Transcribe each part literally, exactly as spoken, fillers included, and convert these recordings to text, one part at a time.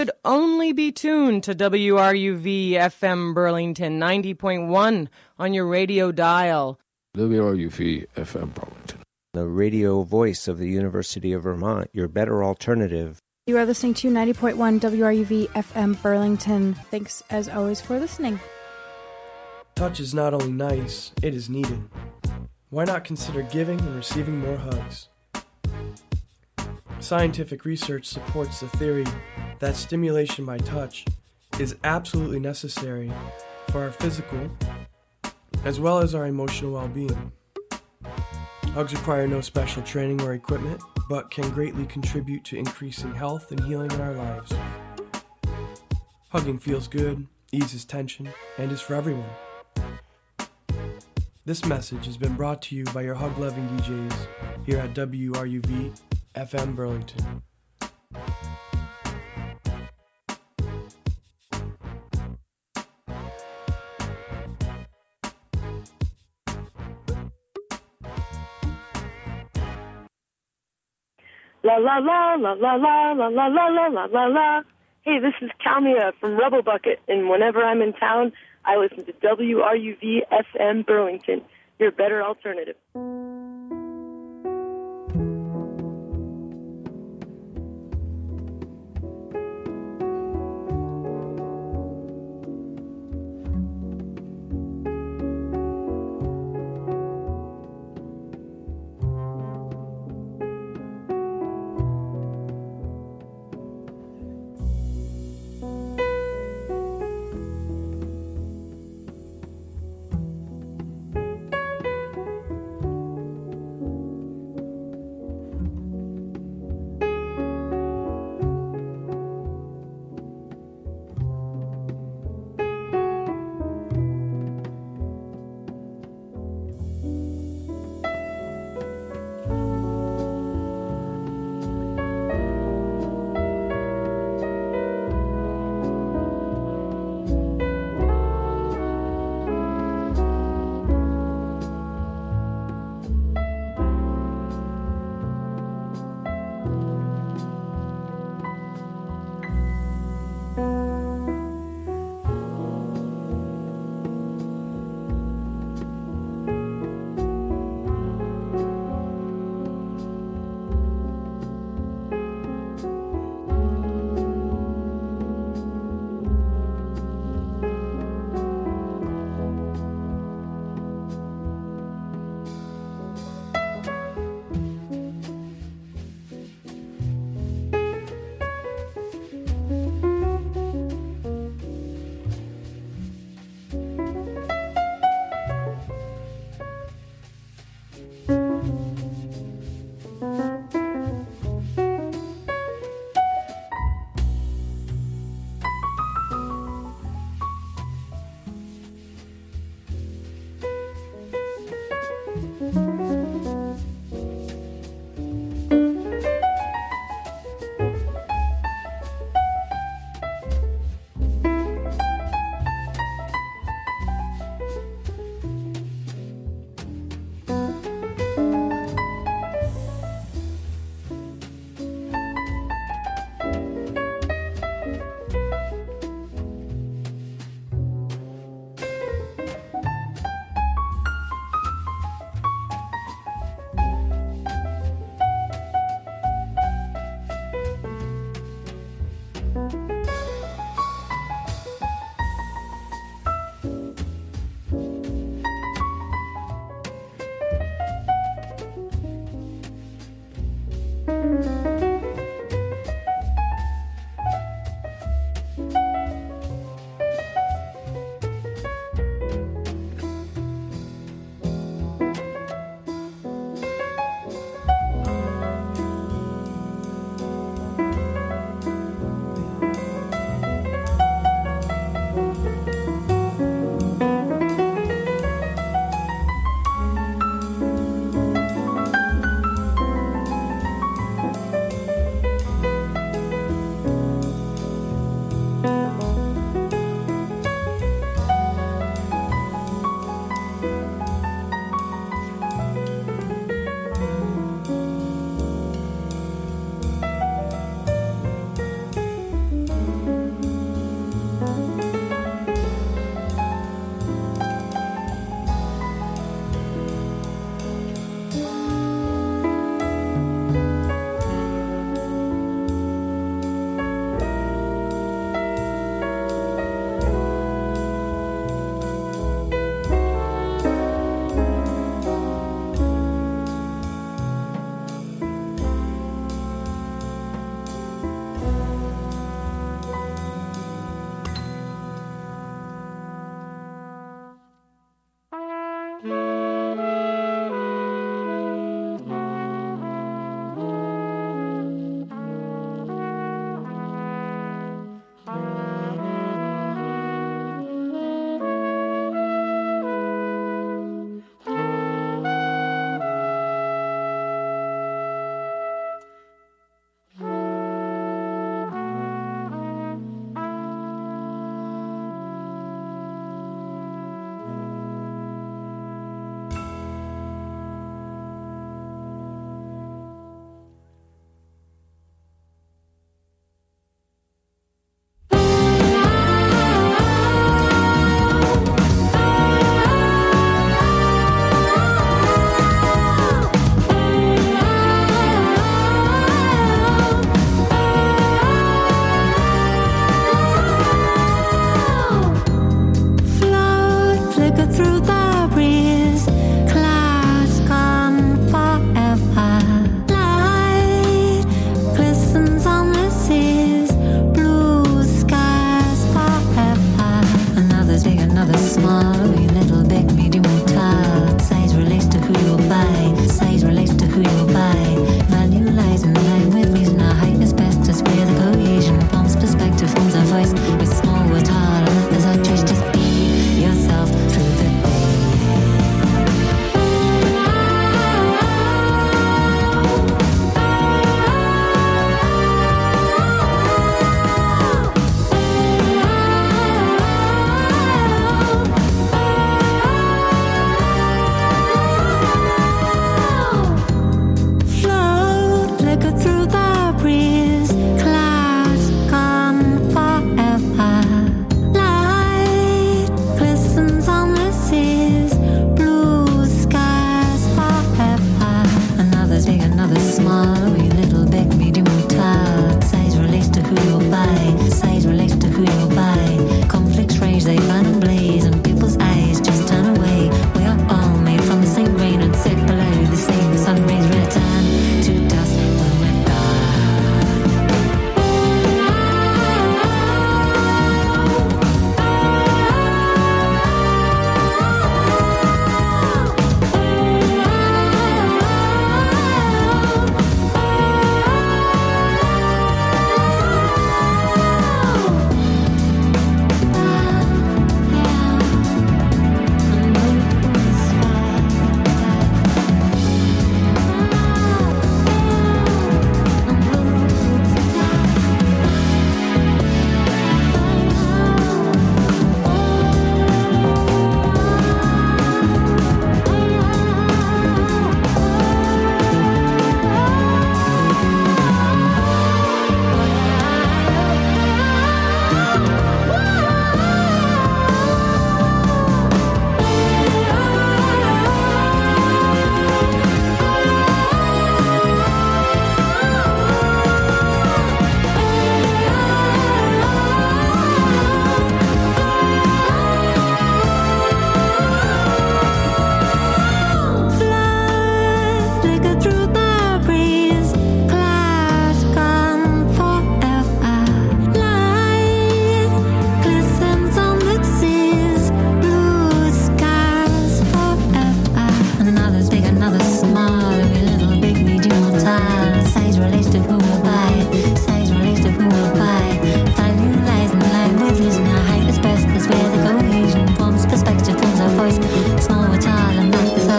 should only be tuned to W R U V F M Burlington ninety point one on your radio dial. W R U V F M Burlington, the radio voice of the University of Vermont, your better alternative. You are listening to ninety point one W R U V F M Burlington. Thanks, as always, for listening. Touch is not only nice, it is needed. Why not consider giving and receiving more hugs? Scientific research supports the theory that stimulation by touch is absolutely necessary for our physical as well as our emotional well-being. Hugs require no special training or equipment, but can greatly contribute to increasing health and healing in our lives. Hugging feels good, eases tension, and is for everyone. This message has been brought to you by your hug-loving D Js here at W R U V F M Burlington. La la la la la la la la la la la la la. Hey, this is Kalmia from Rebel Bucket, and whenever I'm in town, I listen to W R U V F M Burlington, your better alternative.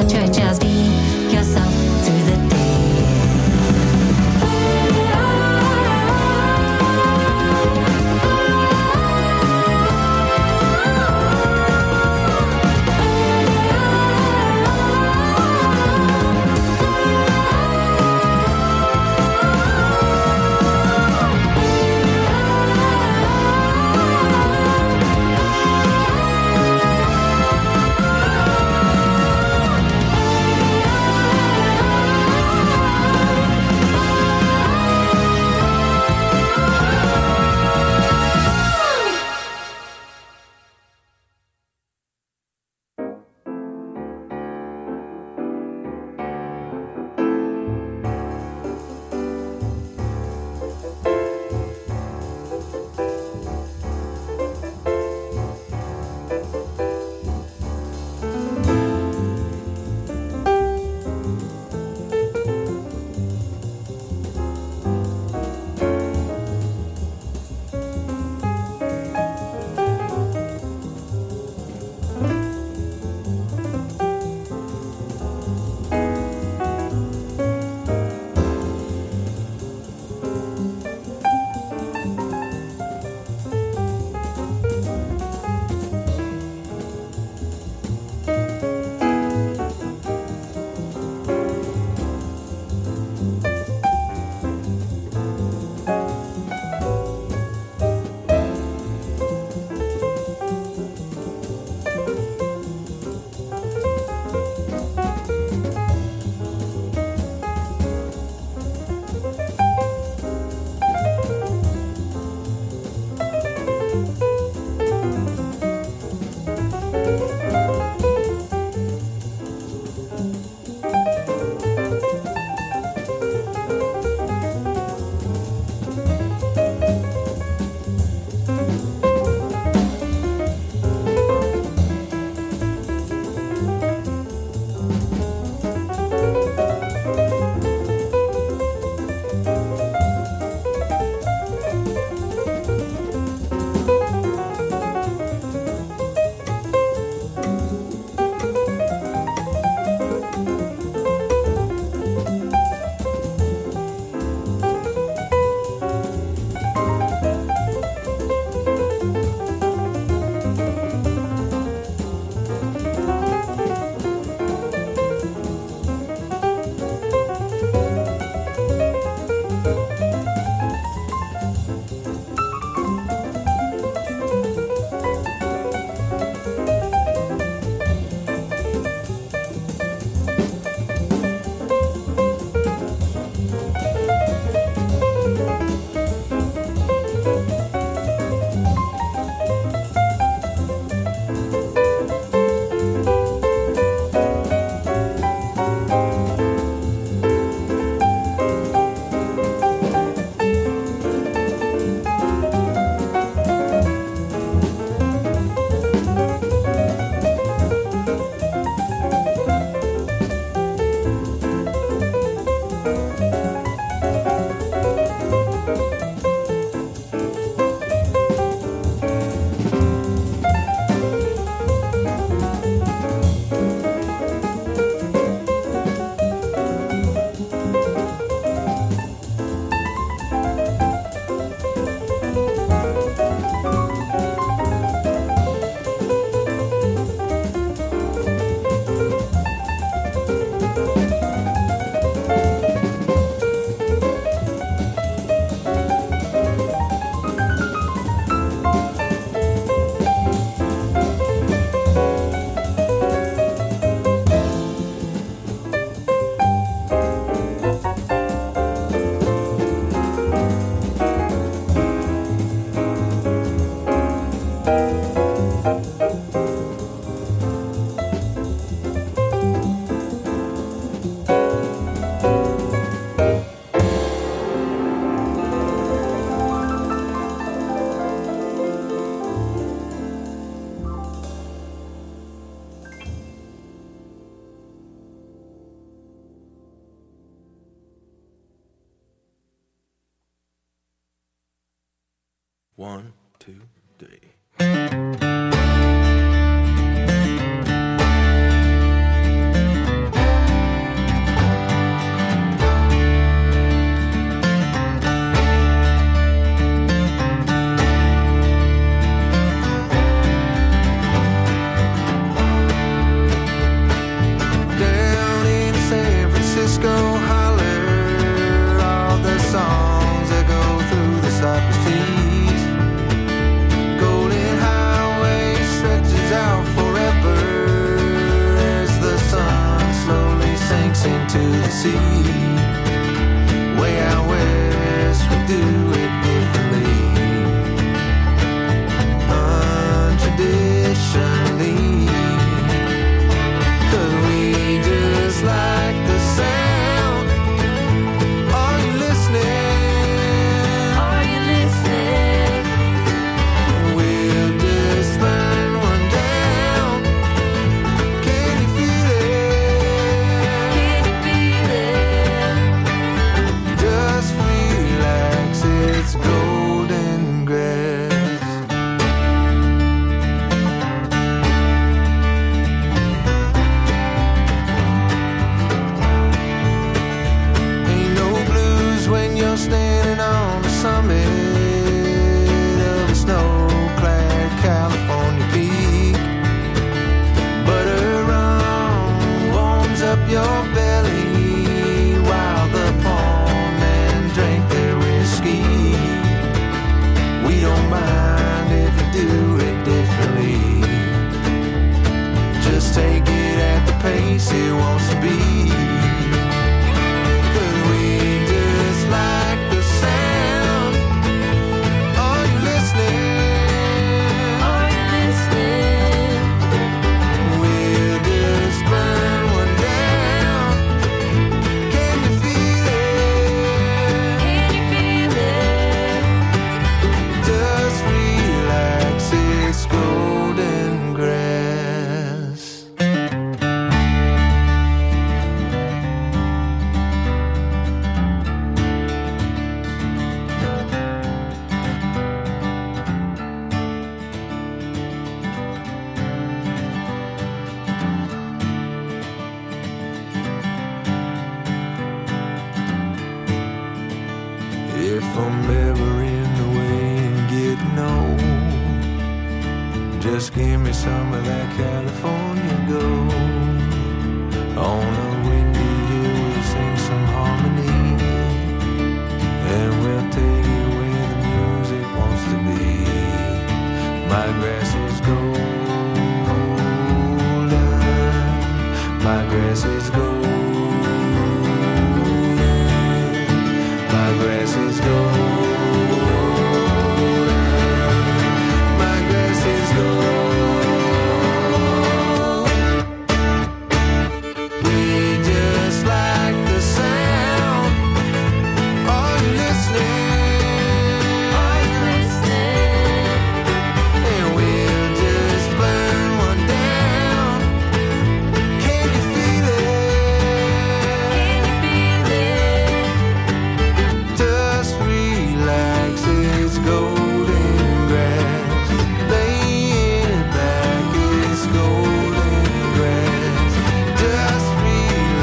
portrait, just be yourself through the day. One, two, three. to the sea. Way out west, we do it differently. Untraditionally. 'Cause we just like the sound. Are you listening? Are you listening? We'll just burn one down. Can you feel it? Can you feel it? Just relax, it's golden grass. Ain't no blues when you're standing on the summit of a snow-clad California peak. Butter rum warms up your belly while the pawn men drink their whiskey. We don't mind if you do it differently. Just take it at the pace it wants to be. 'Cause we just like the sound. Are you listening? Are you listening? We'll just burn one down. Can you feel it? Can you feel it? Just relax, it's golden grass. If I'm ever in the way and getting old, just give me some of that California gold. On a windy hill we'll sing some harmony, and we'll take it where the music wants to be. My grass is golden, my grass is golden.